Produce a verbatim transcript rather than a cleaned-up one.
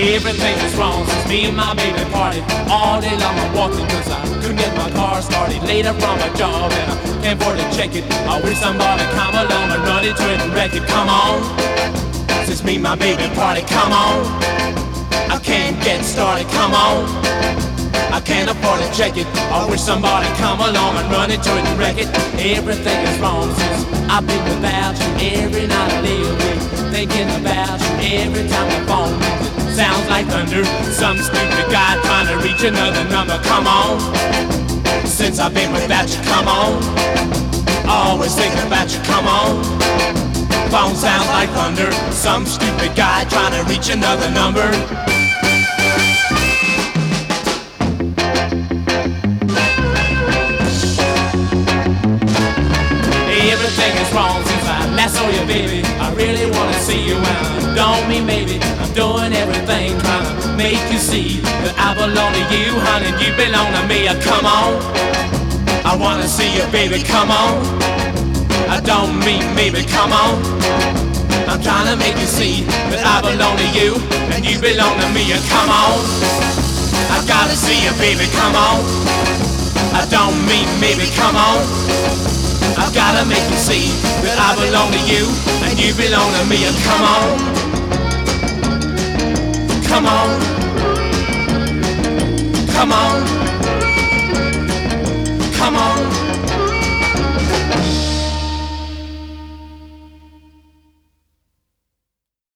Everything is wrong since me and my baby parted. All day long I'm walking cause I couldn't get my car started. Later from a job and I can't afford to check it. I wish somebody come along and run into it and wreck it. Come on, since me and my baby parted. Come on, I can't get started. Come on, I can't afford to check it. I wish somebody come along and run into it and wreck it. Everything is wrong since I've been without you. Every night I lay awake thinking about you. Every time the phone rings it sounds like thunder. Some stupid guy trying to reach another number. Come on, since I've been without you. Come on, always thinking about you. Come on, phone sounds like thunder. Some stupid guy trying to reach another number. Everything is wrong since I last saw you, baby. I really wanna see you and don't mean maybe. I'm doing everything trying to make you see that I belong to you, honey, and you belong to me. Uh, Come on, I wanna see you, baby. Come on, I don't mean maybe. Come on, I'm trying to make you see that I belong to you and you belong to me. Uh, Come on, I gotta see you, baby. Come on, I don't mean maybe. Come on, I've gotta make you see that I belong to you and you belong to me. And come on, come on, come on, come on.